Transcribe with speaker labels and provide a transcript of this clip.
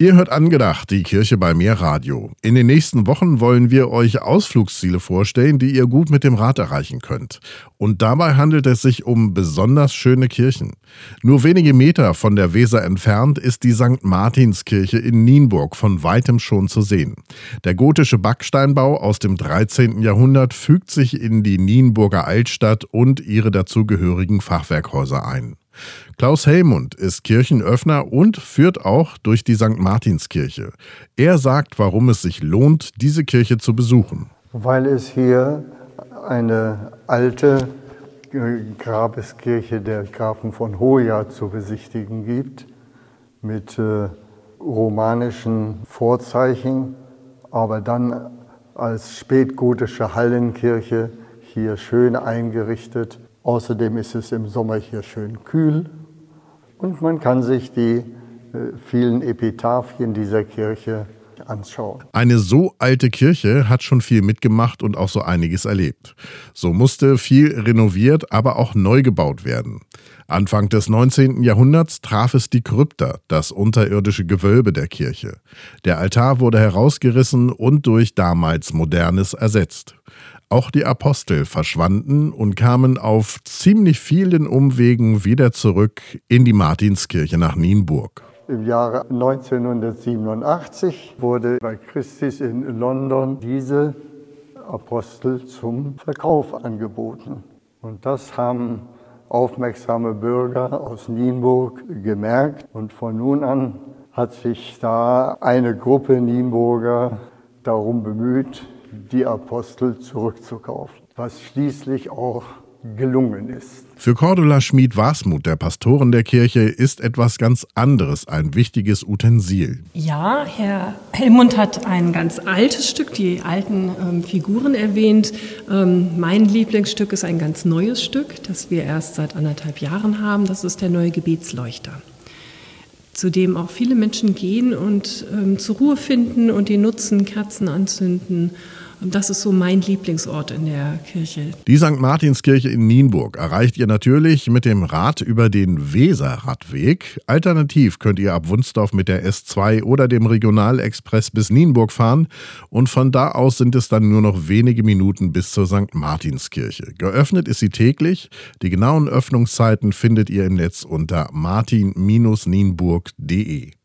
Speaker 1: Ihr hört angedacht, die Kirche bei Mehr Radio. In den nächsten Wochen wollen wir euch Ausflugsziele vorstellen, die ihr gut mit dem Rad erreichen könnt. Und dabei handelt es sich um besonders schöne Kirchen. Nur wenige Meter von der Weser entfernt ist die St. Martinskirche in Nienburg von weitem schon zu sehen. Der gotische Backsteinbau aus dem 13. Jahrhundert fügt sich in die Nienburger Altstadt und ihre dazugehörigen Fachwerkhäuser ein. Klaus Hellmund ist Kirchenöffner und führt auch durch die St. Martinskirche. Er sagt, warum es sich lohnt, diese Kirche zu besuchen.
Speaker 2: Weil es hier eine alte Grabeskirche der Grafen von Hoya zu besichtigen gibt, mit romanischen Vorzeichen, aber dann als spätgotische Hallenkirche hier schön eingerichtet. Außerdem ist es im Sommer hier schön kühl und man kann sich die vielen Epitaphien dieser Kirche anschauen.
Speaker 1: Eine so alte Kirche hat schon viel mitgemacht und auch so einiges erlebt. So musste viel renoviert, aber auch neu gebaut werden. Anfang des 19. Jahrhunderts traf es die Krypta, das unterirdische Gewölbe der Kirche. Der Altar wurde herausgerissen und durch damals Modernes ersetzt. Auch die Apostel verschwanden und kamen auf ziemlich vielen Umwegen wieder zurück in die Martinskirche nach Nienburg.
Speaker 2: Im Jahre 1987 wurde bei Christie's in London diese Apostel zum Verkauf angeboten. Und das haben aufmerksame Bürger aus Nienburg gemerkt. Und von nun an hat sich da eine Gruppe Nienburger darum bemüht, die Apostel zurückzukaufen, was schließlich auch gelungen ist.
Speaker 1: Für Cordula Schmid-Wasmuth, der Pastorin der Kirche, ist etwas ganz anderes ein wichtiges Utensil.
Speaker 3: Ja, Herr Hellmund hat ein ganz altes Stück, die alten Figuren erwähnt. Mein Lieblingsstück ist ein ganz neues Stück, das wir erst seit 1,5 Jahren haben. Das ist der neue Gebetsleuchter, zu dem auch viele Menschen gehen und zur Ruhe finden und den nutzen, Kerzen anzünden. Und das ist so mein Lieblingsort in der Kirche.
Speaker 1: Die St. Martinskirche in Nienburg erreicht ihr natürlich mit dem Rad über den Weserradweg. Alternativ könnt ihr ab Wunsdorf mit der S2 oder dem Regionalexpress bis Nienburg fahren. Und von da aus sind es dann nur noch wenige Minuten bis zur St. Martinskirche. Geöffnet ist sie täglich. Die genauen Öffnungszeiten findet ihr im Netz unter martin-nienburg.de.